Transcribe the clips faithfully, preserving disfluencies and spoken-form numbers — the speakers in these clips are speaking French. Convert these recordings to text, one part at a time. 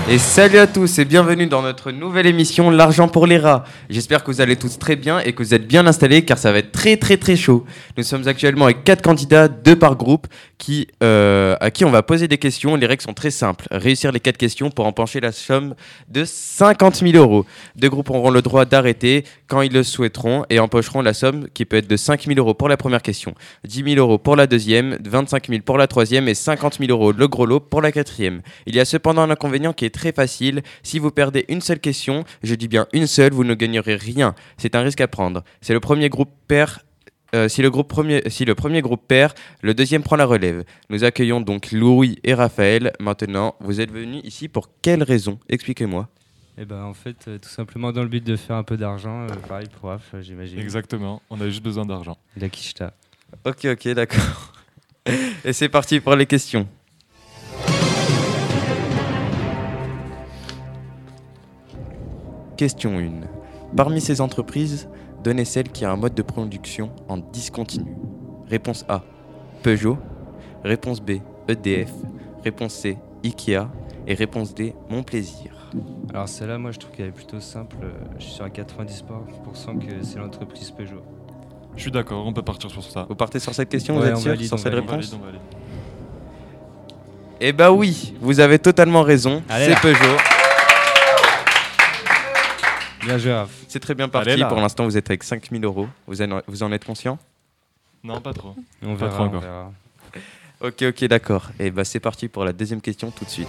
Et salut à tous et bienvenue dans notre nouvelle émission L'argent pour les rats. J'espère que vous allez tous très bien et que vous êtes bien installés car ça va être très très très chaud. Nous sommes actuellement avec quatre candidats, deux par groupe, qui, euh, à qui on va poser des questions. Les règles sont très simples. Réussir les quatre questions pour empocher la somme de cinquante mille euros. Deux groupes auront le droit d'arrêter quand ils le souhaiteront et empocheront la somme qui peut être de cinq mille euros pour la première question, dix mille euros pour la deuxième, vingt-cinq mille pour la troisième et cinquante mille euros le gros lot pour la quatrième. Il y a cependant un inconvénient qui est très facile. Si vous perdez une seule question, je dis bien une seule, vous ne gagnerez rien. C'est un risque à prendre. C'est le premier groupe perd. Euh, si, le groupe premier, si le premier groupe perd, le deuxième prend la relève. Nous accueillons donc Louis et Raphaël. Maintenant, vous êtes venus ici pour quelle raison? Expliquez-moi. Eh ben, en fait, euh, tout simplement dans le but de faire un peu d'argent, euh, pareil pour Raph, euh, j'imagine. Exactement, on a juste besoin d'argent. La quicheta. Ok, ok, d'accord. Et c'est parti pour les questions. Question un. Parmi ces entreprises, donnez celle qui a un mode de production en discontinu. Réponse A, Peugeot. Réponse B, E D F. Réponse C, Ikea. Et réponse D, Mon Plaisir. Alors celle-là, moi je trouve qu'elle est plutôt simple. Euh, Je suis sûr à quatre-vingt-dix pour cent que c'est l'entreprise Peugeot. Je suis d'accord, on peut partir sur ça. Vous partez sur cette question, Ouais, vous êtes on sûr valide, sur on cette valide. réponse? On valide, on valide. Eh bah oui, vous avez totalement raison, Allez c'est là. Peugeot. Bien joué Raph. C'est très bien Allez parti, là. pour l'instant vous êtes avec cinq mille euros, vous en, vous en êtes conscient? Non, pas trop. On Pas verra, trop on encore. verra. Ok, ok, d'accord. Et bah c'est parti pour la deuxième question tout de suite.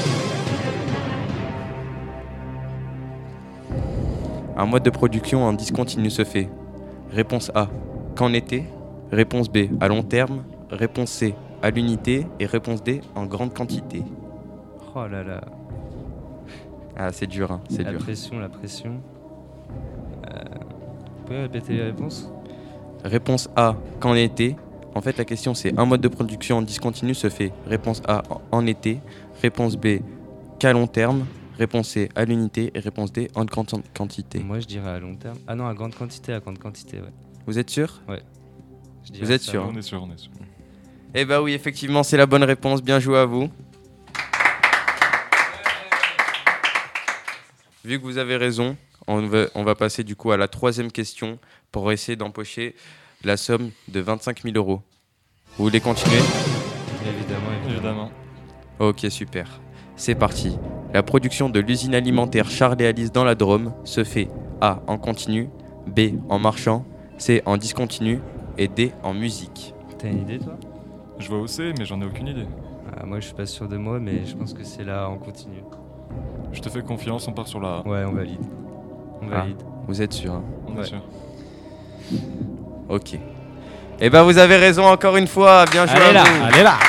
Un mode de production en discontinu se fait. Réponse A, qu'en été. Réponse B, à long terme. Réponse C, à l'unité. Et réponse D, en grande quantité. Oh là là, Ah, c'est dur, hein, c'est la dur. pression, la pression. Euh, Vous pouvez répéter les réponses? Réponse A, qu'en été. En fait, la question c'est un mode de production en discontinu se fait. Réponse A, en- en été. Réponse B, qu'à long terme. Réponse C, à l'unité. Et réponse D, en grande quantité. Moi je dirais à long terme. Ah non, à grande quantité, à grande quantité, ouais. Vous êtes sûr? Je dirais Vous êtes ça. sûr? On est sûr, on est sûr. Eh bah oui, effectivement, c'est la bonne réponse. Bien joué à vous. Vu que vous avez raison, on va, on va passer du coup à la troisième question pour essayer d'empocher la somme de vingt-cinq mille euros. Vous voulez continuer? Évidemment, évidemment. Évidemment. Ok, super. C'est parti. La production de l'usine alimentaire Charles et Alice dans la Drôme se fait A, en continu, B, en marchant, C, en discontinu et D, en musique. T'as une idée toi? Je vois où c'est, mais j'en ai aucune idée. Ah, moi je suis pas sûr de moi, mais je pense que c'est là en continu. Je te fais confiance, on part sur la A. Ouais, on valide. On Ah. valide. Vous êtes sûr, hein? On est Ouais. sûr. Ok. Eh ben vous avez raison encore une fois. Bien joué. Allez à là, vous. allez là.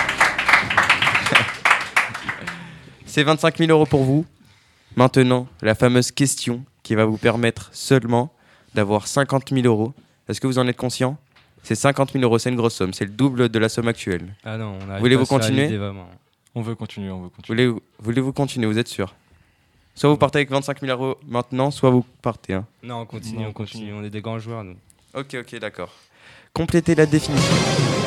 C'est vingt-cinq mille euros pour vous. Maintenant, la fameuse question qui va vous permettre seulement d'avoir cinquante mille euros. Est-ce que vous en êtes conscient? C'est cinquante mille euros, c'est une grosse somme. C'est le double de la somme actuelle. Ah non, on arrive Voulez-vous pas à se faire continuer l'idée, vraiment. On veut continuer, on veut continuer. Voulez-vous, voulez-vous continuer? Vous êtes sûr? Soit vous partez avec vingt-cinq mille euros maintenant, soit vous partez. Hein. Non, on continue, Non, on on continue. continue. On est des grands joueurs, nous. Ok, ok, d'accord. Complétez la définition.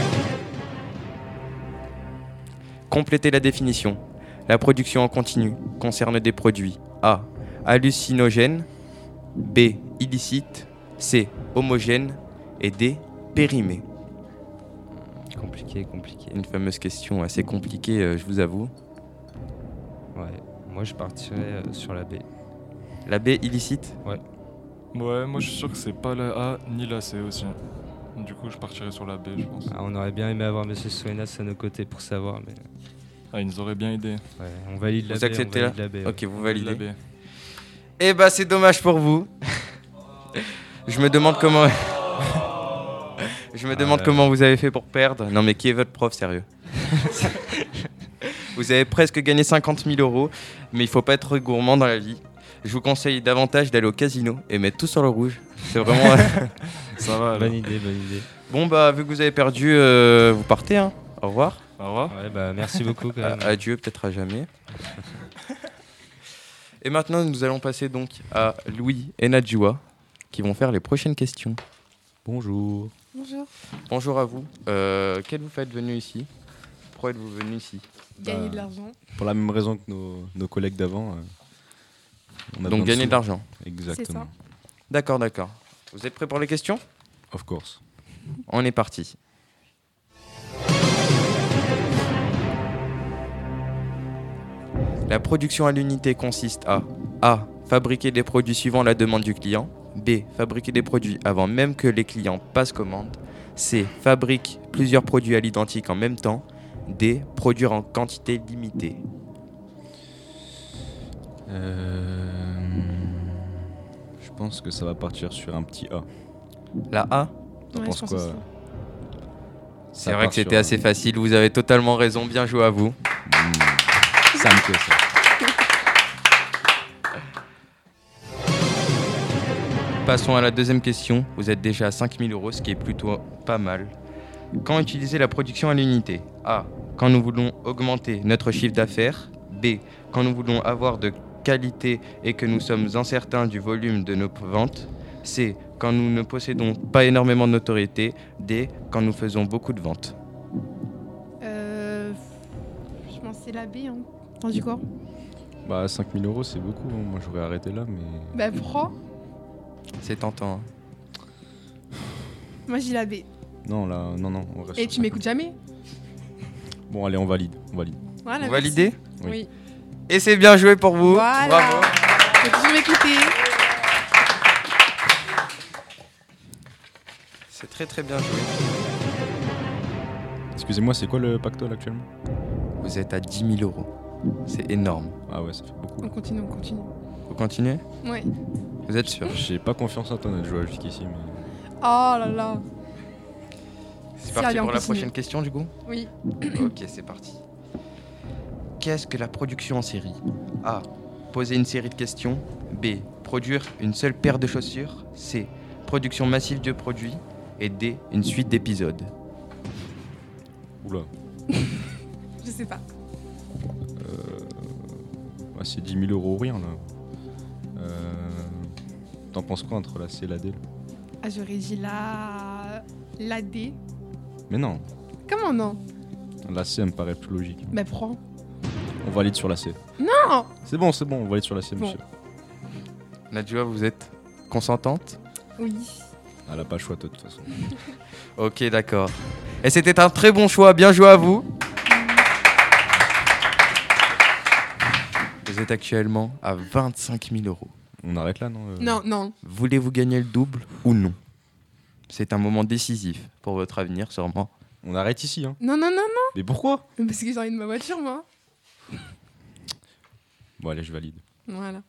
Complétez la définition. La production en continu concerne des produits A. Hallucinogènes. B. Illicites. C. Homogènes. Et D. Périmés. Compliqué, compliqué. Une fameuse question assez compliquée, euh, je vous avoue. Ouais. Moi, je partirais euh, sur la B. La B, illicite. Ouais, moi je suis sûr que c'est pas la A ni la C aussi. Du coup, je partirais sur la B, je pense. Ah, on aurait bien aimé avoir Monsieur Soenas à nos côtés pour savoir, mais Ah, ils nous auraient bien aidé. ouais, on valide la Vous B. acceptez on la- valide la B. ouais. Ok, vous La validez. B. Eh bah c'est dommage pour vous. Je me demande comment... Je me demande ouais. comment vous avez fait pour perdre. Non mais qui est votre prof, sérieux? Vous avez presque gagné cinquante mille euros, mais il faut pas être gourmand dans la vie. Je vous conseille davantage d'aller au casino et mettre tout sur le rouge. C'est vraiment... Ça va, alors. Bonne idée, bonne idée. Bon bah vu que vous avez perdu, euh, vous partez. Hein. Au revoir. Au revoir. Ouais, bah merci beaucoup quand A- même. Adieu, peut-être à jamais. Et maintenant, nous allons passer donc à Louis et Nadjoua qui vont faire les prochaines questions. Bonjour. Bonjour. Bonjour à vous. Euh, Qu'êtes-vous fait venu ici? pourquoi êtes-vous venu ici? Gagner Bah, de l'argent. Pour la même raison que nos, nos collègues d'avant. euh, on a Donc besoin gagner sous. de l'argent. Exactement. ça. D'accord, d'accord. Vous êtes prêts pour les questions? Of course. On est parti. La production à l'unité consiste à A. Fabriquer des produits suivant la demande du client. B. Fabriquer des produits avant même que les clients passent commande. C. Fabrique plusieurs produits à l'identique en même temps. D. Produire en quantité limitée. Euh, Je pense que ça va partir sur un petit A. La A. T'en Ouais, penses je pense quoi? aussi. C'est Ça vrai part que c'était sur- assez facile. Vous avez totalement raison. Bien joué à vous. Mmh. Ça me plaît ça. Passons à la deuxième question. Vous êtes déjà à cinq mille euros, ce qui est plutôt pas mal. Quand utiliser la production à l'unité? A. Quand nous voulons augmenter notre chiffre d'affaires. B. Quand nous voulons avoir de qualité et que nous sommes incertains du volume de nos ventes. C. Quand nous ne possédons pas énormément de notoriété. D. Quand nous faisons beaucoup de ventes. Euh, je pense que c'est la B. Hein. T'en dis quoi? Bah cinq mille euros c'est beaucoup, hein. Moi j'aurais arrêté là mais... Bah prends. C'est tentant. Hein. Moi j'ai la B. Non là, non non, on reste Et sur tu cinq m'écoutes jamais? mille. Bon allez on valide, on valide. Voilà. Vous merci. validez? Oui. Oui. Et c'est bien joué pour vous. Voilà. Bravo. Faut toujours m'écouter. C'est très très bien joué. Excusez-moi, c'est quoi le pactole actuellement? Vous êtes à dix mille euros. C'est énorme. Ah ouais, ça fait beaucoup. On continue, on continue. Vous continuez? Ouais. Vous êtes sûr? J'ai pas confiance en toi de jouer jusqu'ici mais... Oh là là. C'est Si, parti allez, on pour la continue. prochaine question du coup? Oui. Ok, c'est parti. Qu'est-ce que la production en série? A. Poser une série de questions. B. Produire une seule paire de chaussures. C. Production massive de produits. Et D. Une suite d'épisodes. Oula. Je sais pas. Ouais, c'est dix mille euros ou rien là. Euh... T'en penses quoi entre la C et la D là? Ah, j'aurais dit la... la D. Mais non, Comment non? la C elle me paraît plus logique. Bah prends. On valide sur la C. Non. C'est bon, c'est bon, on valide sur la C Bon. monsieur. Nadjoua, vous êtes consentante? Oui. Elle a pas le choix de toute façon. Ok, d'accord. Et c'était un très bon choix. Bien joué à vous. Vous êtes actuellement à vingt-cinq mille euros. On arrête là non euh Non, non. Voulez-vous gagner le double ou non? C'est un moment décisif pour votre avenir, sûrement. On arrête ici hein. Non, non, non, non. Mais pourquoi? Parce que j'ai envie de ma voiture, moi. Bon allez, je valide. Voilà.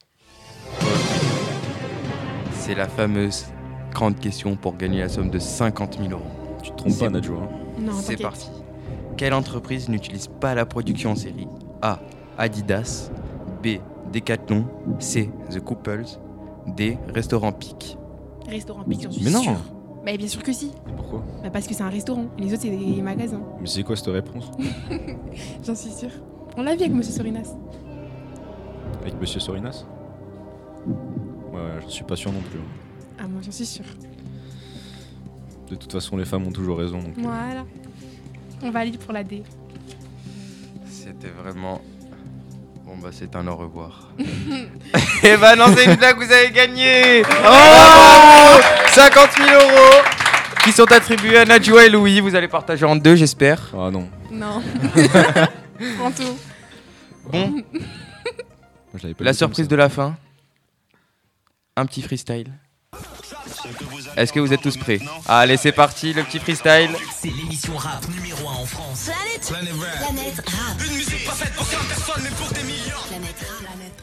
C'est la fameuse grande question pour gagner la somme de cinquante mille euros. Tu te trompes C'est pas bon. Nadjo hein. Non, C'est t'inquiète. parti. Quelle entreprise n'utilise pas la production en série? A. Adidas. B. Decathlon. C. The Couples. D. Restaurant Pic. Restaurant Pic, j'en suis Mais non. sûre. Bah bien sûr que si. Et pourquoi? Bah parce que c'est un restaurant. Et les autres, c'est des magasins. Mais c'est quoi cette réponse? J'en suis sûre. On l'a vu avec Monsieur Sorinas. Avec Monsieur Sorinas? Ouais, ouais, j'en suis pas sûr non plus. hein. Ah, moi, j'en suis sûre. De toute façon, les femmes ont toujours raison. Donc, euh, Voilà. On valide pour la D. C'était vraiment... Bon bah c'est un au revoir. Et bah non, c'est une blague, vous avez gagné. Oh, cinquante mille euros qui sont attribués à Nadjoua et Louis. Vous allez partager en deux, j'espère. Ah non, Non. Prends tout. Bon, moi, je l'avais pas la dit comme surprise ça. de la fin. Un petit freestyle. Est-ce que vous êtes tous prêts? Allez, c'est parti, le petit freestyle. C'est l'émission rap numéro un en France. Planète Rap. Planète Rap. Une musique pas faite pour qu'une personne, mais pour des millions. Planète Rap. Planète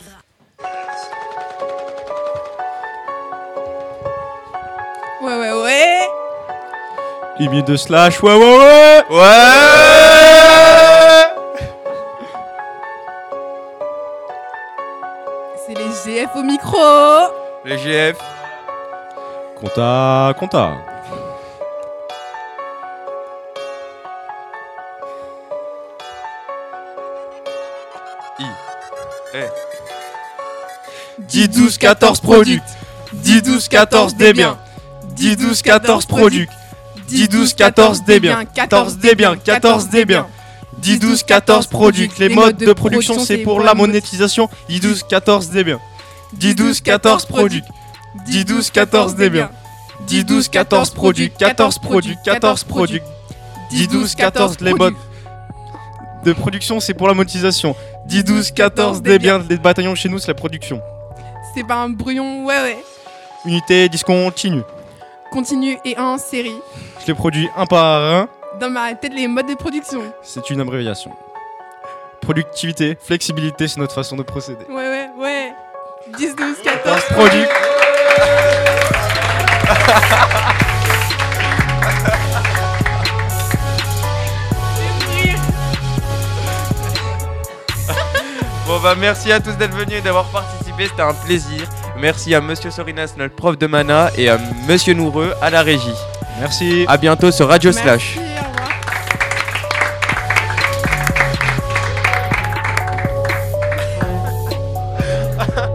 Rap. Ouais, ouais, ouais. Hymne de Slash, ouais, ouais, ouais. Ouais. C'est les G F au micro. Le G F. Compta, compta. I. Eh. dix, douze, quatorze produits. dix, douze, quatorze des biens. dix, douze, quatorze produits. dix, douze, quatorze des biens. quatorze des biens. quatorze des biens. dix, douze, quatorze produits. Les modes de production, c'est pour la monétisation. dix, douze, quatorze des biens. dix, douze, quatorze produits. dix, douze, quatorze des biens. dix, douze, quatorze produits. quatorze produits. quatorze produits. dix, douze, quatorze les modes de production, c'est pour la monétisation. dix, douze, quatorze des biens. Les bataillons chez nous, c'est la production. C'est pas un brouillon, ouais, ouais. Unité discontinue. Continue et en série. Je les produis un par un. Dans ma tête, les modes de production. C'est une abréviation. Productivité, flexibilité, c'est notre façon de procéder. Ouais, ouais, ouais. dix, douze, quatorze produits. Bon bah merci à tous d'être venus et d'avoir participé, c'était un plaisir. Merci à Monsieur Sorinas, notre prof de mana, et à Monsieur Noureux à la régie. Merci. À bientôt sur Radio Merci, Slash. au revoir.